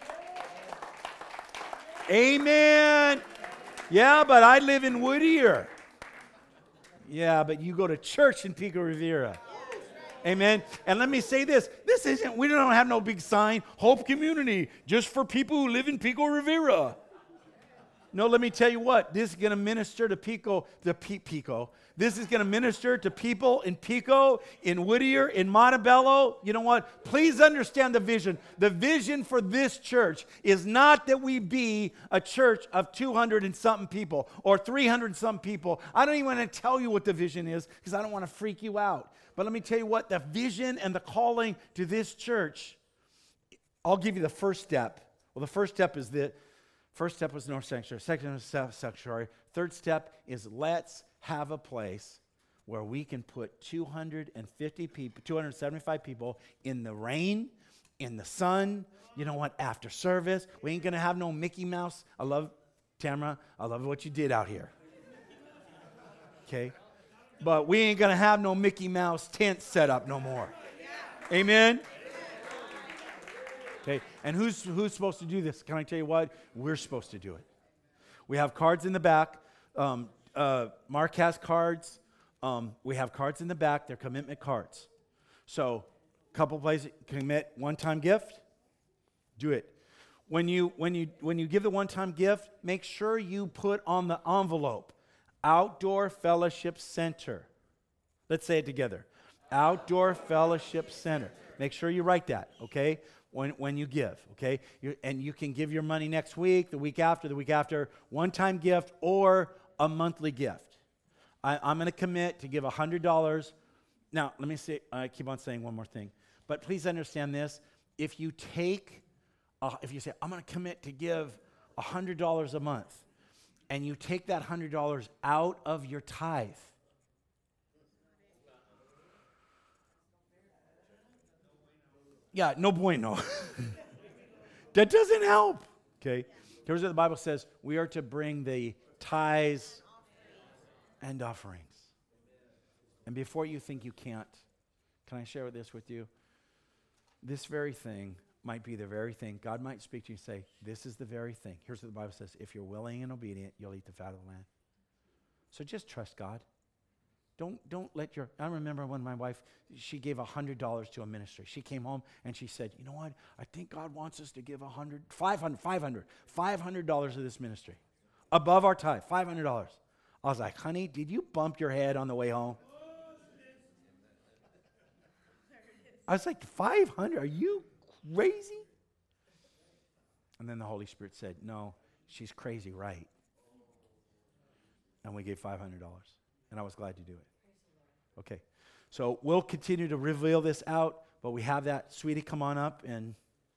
Amen. Yeah, but I live in Whittier. Yeah, but you go to church in Pico Rivera. Amen. And let me say this. This isn't, we don't have no big sign, Hope Community, just for people who live in Pico Rivera. No, let me tell you what. This is going to minister to Pico, the P- Pico. This is going to minister to people in Pico, in Whittier, in Montebello. You know what? Please understand the vision. The vision for this church is not that we be a church of two hundred and something people or three hundred and some people. I don't even want to tell you what the vision is because I don't want to freak you out. But let me tell you what, the vision and the calling to this church, I'll give you the first step. Well, the first step is the first step was North Sanctuary. Second was South Sanctuary. Third step is let's have a place where we can put two hundred fifty people, two hundred seventy-five people in the rain, in the sun. You know what? After service, we ain't gonna have no Mickey Mouse. I love Tamara. I love what you did out here. Okay. But we ain't going to have no Mickey Mouse tent set up no more. Amen? Okay, and who's who's supposed to do this? Can I tell you what? We're supposed to do it. We have cards in the back. Um, uh, Mark has cards. Um, we have cards in the back. They're commitment cards. So a couple places, commit one-time gift. Do it. When you, when you, when you give the one-time gift, make sure you put on the envelope, Outdoor Fellowship Center. Let's say it together. Outdoor Fellowship Center. Make sure you write that, okay, when when you give, okay? You, and you can give your money next week, the week after, the week after, one-time gift or a monthly gift. I, I'm going to commit to give one hundred dollars. Now, let me say, I keep on saying one more thing. But please understand this. If you take, uh, if you say, I'm going to commit to give one hundred dollars a month, and you take that one hundred dollars out of your tithe, yeah, no bueno. That doesn't help. Okay. Here's what the Bible says. We are to bring the tithes and offerings. And before you think you can't, can I share this with you? This very thing might be the very thing. God might speak to you and say, this is the very thing. Here's what the Bible says. If you're willing and obedient, you'll eat the fat of the land. So just trust God. Don't don't let your, I remember when my wife, she gave one hundred dollars to a ministry. She came home and she said, you know what? I think God wants us to give one hundred, five hundred, five hundred, five hundred dollars to this ministry. Above our tithe, five hundred dollars. I was like, honey, did you bump your head on the way home? I was like, five hundred? Are you crazy? And then the Holy Spirit said, no, she's crazy, right? And we gave five hundred dollars. And I was glad to do it. Okay. So we'll continue to reveal this out, but we have that. Sweetie, come on up and...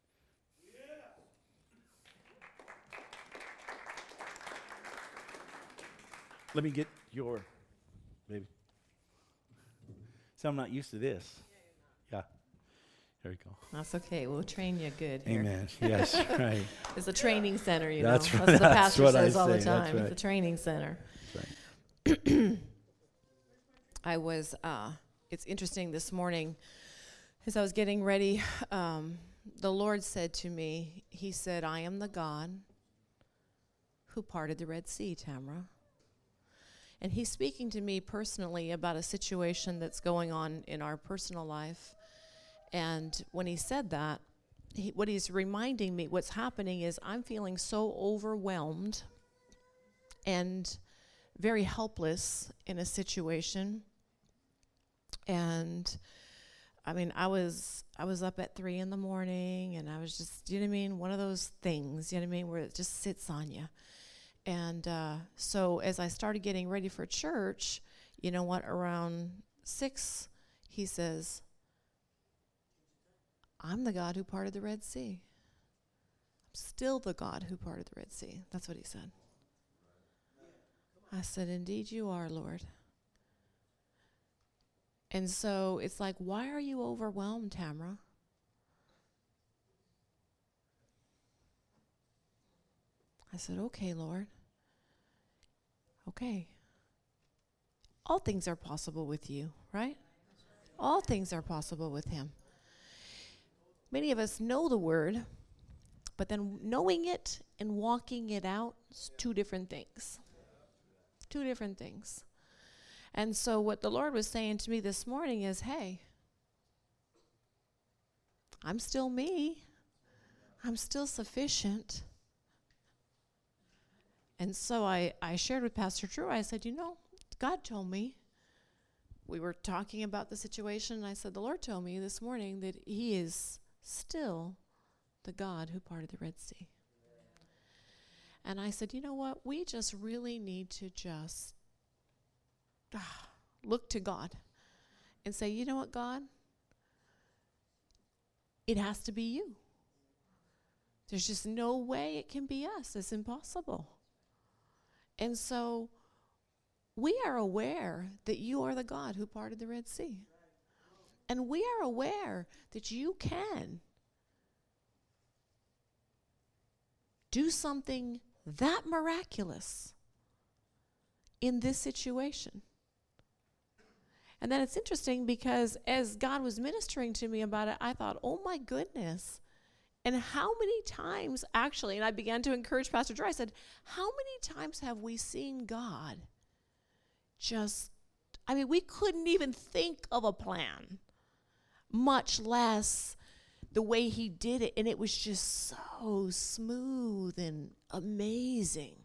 Let me get your... Baby. So I'm not used to this. Yeah. There we go. That's okay. We'll train you good here. Amen. Yes, right. It's a training center, you That's know. right. That's what the That's pastor what I says all the say. time. That's right. It's a training center. That's right. I was, uh, it's interesting this morning, as I was getting ready, um, the Lord said to me, he said, I am the God who parted the Red Sea, Tamara. And he's speaking to me personally about a situation that's going on in our personal life. And when he said that, he, what he's reminding me, what's happening is I'm feeling so overwhelmed and very helpless in a situation. And I mean, I was I was up at three in the morning, and I was just, you know what I mean, one of those things, you know what I mean, where it just sits on you. And uh, so as I started getting ready for church, you know what, around six, he says, I'm the God who parted the Red Sea. I'm still the God who parted the Red Sea. That's what he said. I said, indeed you are, Lord. And so it's like, why are you overwhelmed, Tamara? I said, okay, Lord. Okay. All things are possible with you, right? All things are possible with him. Many of us know the word, but then knowing it and walking it out is two different things. Two different things. And so what the Lord was saying to me this morning is, hey, I'm still me. I'm still sufficient. And so I, I shared with Pastor Drew, I said, you know, God told me, we were talking about the situation, and I said, the Lord told me this morning that he is still the God who parted the Red Sea. And I said, you know what, we just really need to just ah, look to God and say, you know what, God, it has to be you. There's just no way it can be us. It's impossible. And so we are aware that you are the God who parted the Red Sea. And we are aware that you can do something that miraculous in this situation. And then it's interesting because as God was ministering to me about it, I thought, oh my goodness. And how many times actually, and I began to encourage Pastor Drew, I said, how many times have we seen God just, I mean, we couldn't even think of a plan, much less the way he did it. And it was just so smooth and amazing.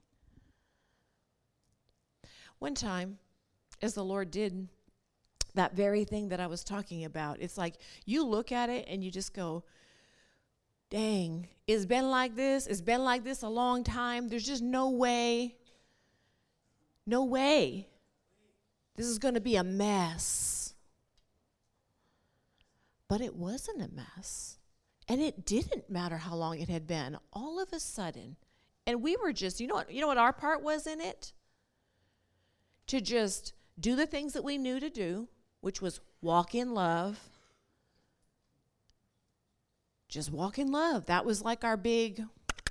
One time, as the Lord did that very thing that I was talking about, it's like you look at it and you just go, dang, it's been like this. It's been like this a long time. There's just no way, no way. This is going to be a mess. But it wasn't a mess. And it didn't matter how long it had been. All of a sudden, and we were just, you know what, you know what our part was in it? To just do the things that we knew to do, which was walk in love. Just walk in love. That was like our big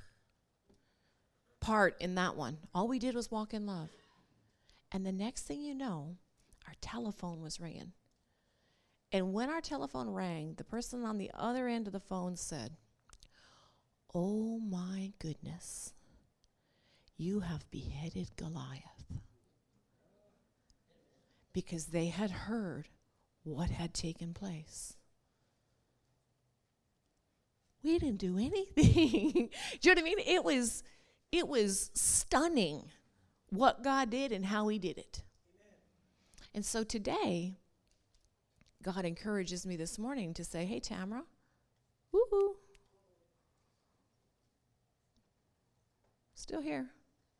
part in that one. All we did was walk in love. And the next thing you know, our telephone was ringing. And when our telephone rang, the person on the other end of the phone said, oh my goodness, you have beheaded Goliath. Because they had heard what had taken place. We didn't do anything. Do you know what I mean? It was, it was stunning what God did and how he did it. Amen. And so today, God encourages me this morning to say, hey, Tamara, woo-hoo. Still here.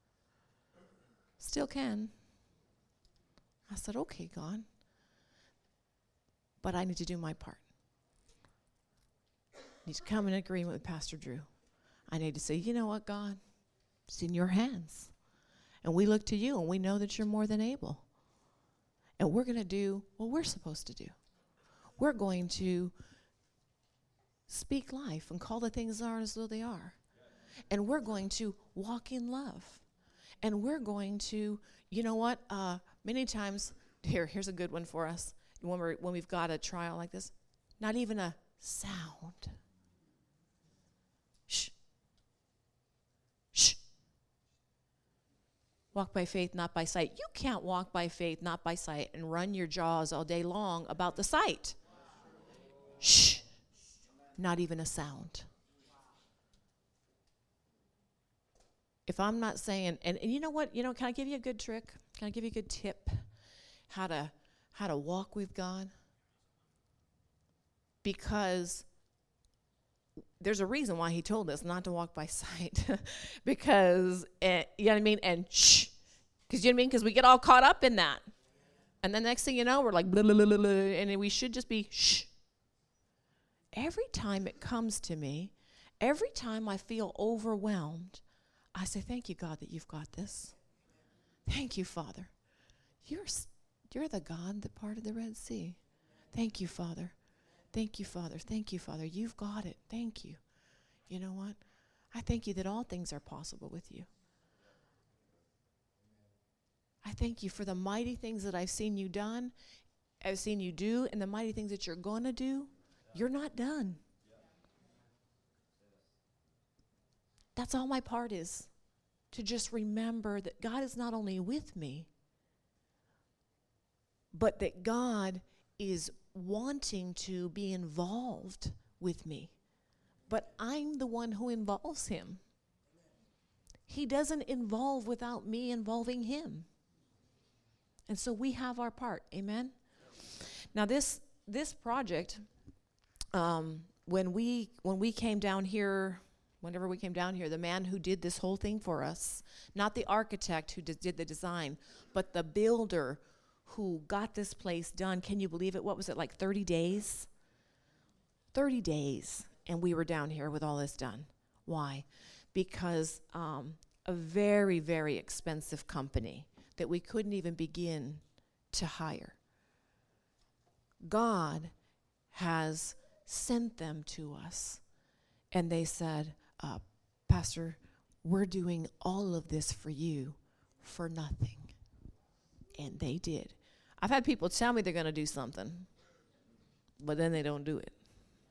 Still can. I said, okay, God. But I need to do my part. I need to come in agreement with Pastor Drew. I need to say, you know what, God? It's in your hands. And we look to you, and we know that you're more than able. And we're going to do what we're supposed to do. We're going to speak life and call the things that are as though they are. And we're going to walk in love. And we're going to, you know what, uh, many times, here, here's a good one for us. When, we're, when we've got a trial like this, not even a sound. Shh. Shh. Walk by faith, not by sight. You can't walk by faith, not by sight, and run your jaws all day long about the sight. Shh. Not even a sound. If I'm not saying, and, and you know what, you know, can I give you a good trick? Can I give you a good tip how to how to walk with God? because there's a reason why he told us not to walk by sight. Because, uh, you know what I mean? And shh. Because, you know what I mean? Because we get all caught up in that. And the next thing you know, we're like, blah, blah, blah, blah, blah, and we should just be shh. Every time it comes to me, every time I feel overwhelmed, I say, thank you, God, that you've got this. Thank you, Father. You're, you're the God that parted the Red Sea. Thank you, Father. Thank you, Father. Thank you, Father. You've got it. Thank you. You know what? I thank you that all things are possible with you. I thank you for the mighty things that I've seen you done, I've seen you do, and the mighty things that you're going to do. You're not done. That's all my part is, to just remember that God is not only with me, but that God is wanting to be involved with me. But I'm the one who involves him. He doesn't involve without me involving him. And so we have our part. Amen? Now this this project, um, when we when we came down here, whenever we came down here, the man who did this whole thing for us, not the architect who did, did the design, but the builder who got this place done, can you believe it? What was it, like thirty days? thirty days, and we were down here with all this done. Why? Because um, a very, very expensive company that we couldn't even begin to hire, God has sent them to us. And they said, uh, Pastor, we're doing all of this for you for nothing. And they did. I've had people tell me they're going to do something, but then they don't do it.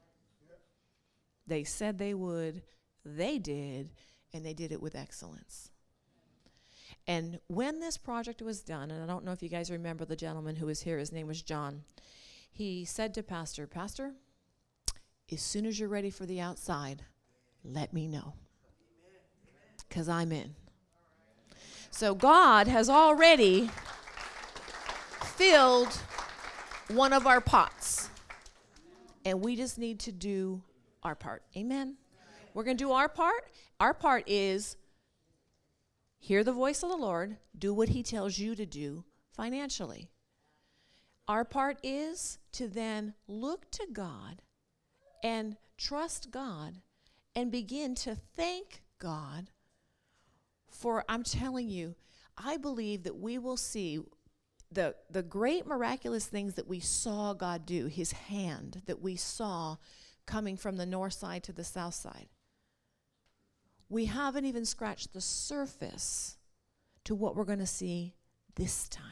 They said they would, they did, and they did it with excellence. And when this project was done, and I don't know if you guys remember the gentleman who was here, his name was John. He said to Pastor, Pastor, as soon as you're ready for the outside, let me know, because I'm in. So God has already filled one of our pots, and we just need to do our part. Amen? We're going to do our part. Our part is hear the voice of the Lord, do what he tells you to do financially. Our part is to then look to God and trust God and begin to thank God for, I'm telling you, I believe that we will see the, the great miraculous things that we saw God do, his hand that we saw coming from the north side to the south side. We haven't even scratched the surface to what we're going to see this time.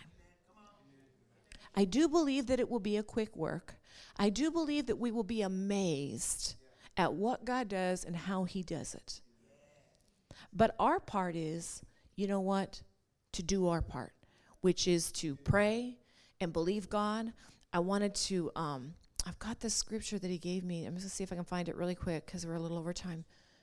I do believe that it will be a quick work. I do believe that we will be amazed at what God does and how he does it. But our part is, you know what, to do our part, which is to pray and believe God. I wanted to, um, I've got this scripture that he gave me. I'm just going to see if I can find it really quick because we're a little over time.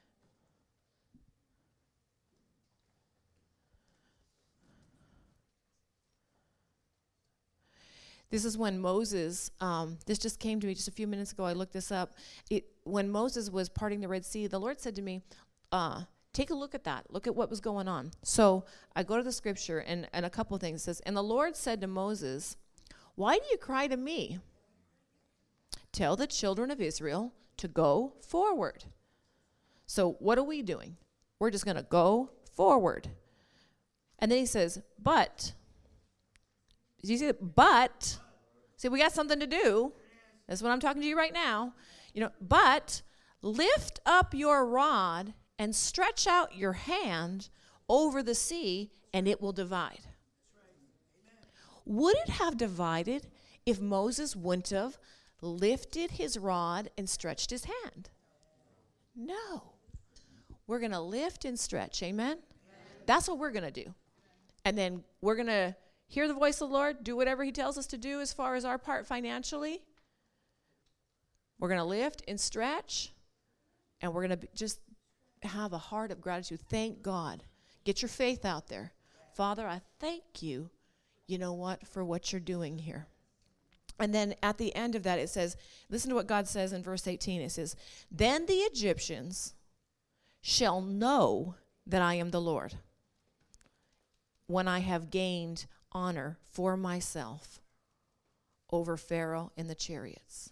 This is when Moses, um, this just came to me just a few minutes ago. I looked this up. It, when Moses was parting the Red Sea, the Lord said to me, uh, take a look at that. Look at what was going on. So I go to the scripture, and, and a couple of things. It says, and the Lord said to Moses, why do you cry to me? Tell the children of Israel to go forward. So what are we doing? We're just going to go forward. And then he says, but... You see, but, see, we got something to do. That's what I'm talking to you right now. You know, but lift up your rod and stretch out your hand over the sea, and it will divide. Would it have divided if Moses wouldn't have lifted his rod and stretched his hand? No. We're going to lift and stretch. Amen? That's what we're going to do. And then we're going to hear the voice of the Lord, do whatever he tells us to do as far as our part financially. We're going to lift and stretch, and we're going to just have a heart of gratitude. Thank God. Get your faith out there. Father, I thank you, you know what, for what you're doing here. And then at the end of that, it says, listen to what God says in verse eighteen. It says, then the Egyptians shall know that I am the Lord when I have gained honor for myself over Pharaoh and the chariots.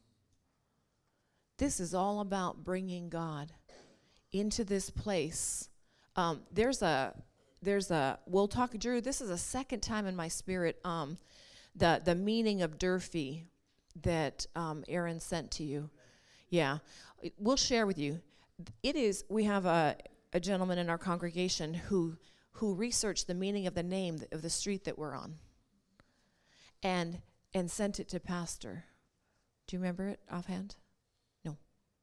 This is all about bringing God into this place. Um, there's a, there's a, we'll talk, Drew, this is a second time in my spirit, um, the, the meaning of Durfee that um, Aaron sent to you. Yeah, we'll share with you. It is, we have a, a gentleman in our congregation who, who researched the meaning of the name of the street that we're on and, and sent it to Pastor. Do you remember it offhand? No.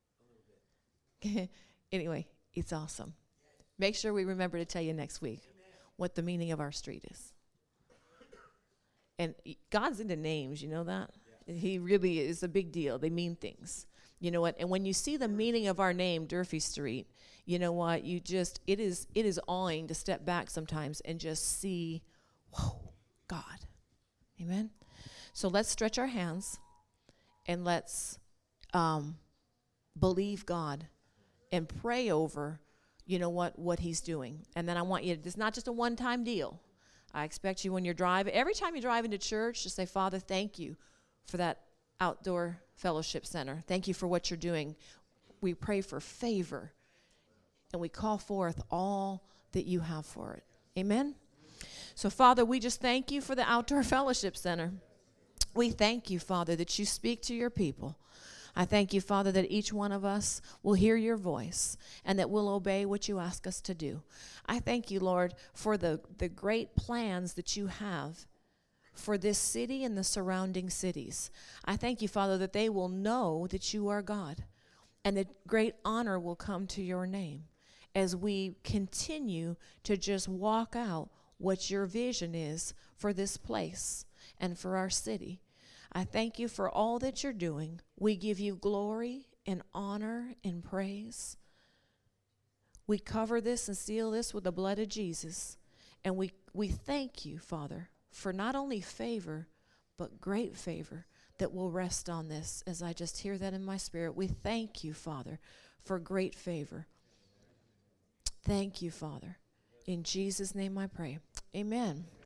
Anyway, it's awesome. Make sure we remember to tell you next week what the meaning of our street is. And God's into names, you know that? Yeah. He really is a big deal. They mean things. You know what? And when you see the meaning of our name, Durfee Street, you know what? You just, it is it is awing to step back sometimes and just see, whoa, God. Amen? So let's stretch our hands and let's um, believe God and pray over, you know what, what he's doing. And then I want you, it's not just a one-time deal. I expect you when you're driving, every time you drive into church, just say, Father, thank you for that outdoor fellowship center. Thank you for what you're doing. We pray for favor, and we call forth all that you have for it. Amen? So, Father, we just thank you for the outdoor fellowship center. We thank you, Father, that you speak to your people. I thank you, Father, that each one of us will hear your voice and that we'll obey what you ask us to do. I thank you, Lord, for the, the great plans that you have for this city and the surrounding cities. I thank you, Father, that they will know that you are God and that great honor will come to your name as we continue to just walk out what your vision is for this place and for our city. I thank you for all that you're doing. We give you glory and honor and praise. We cover this and seal this with the blood of Jesus. And we, we thank you, Father, for not only favor, but great favor that will rest on this, as I just hear that in my spirit. We thank you, Father, for great favor. Thank you, Father. In Jesus' name I pray. Amen.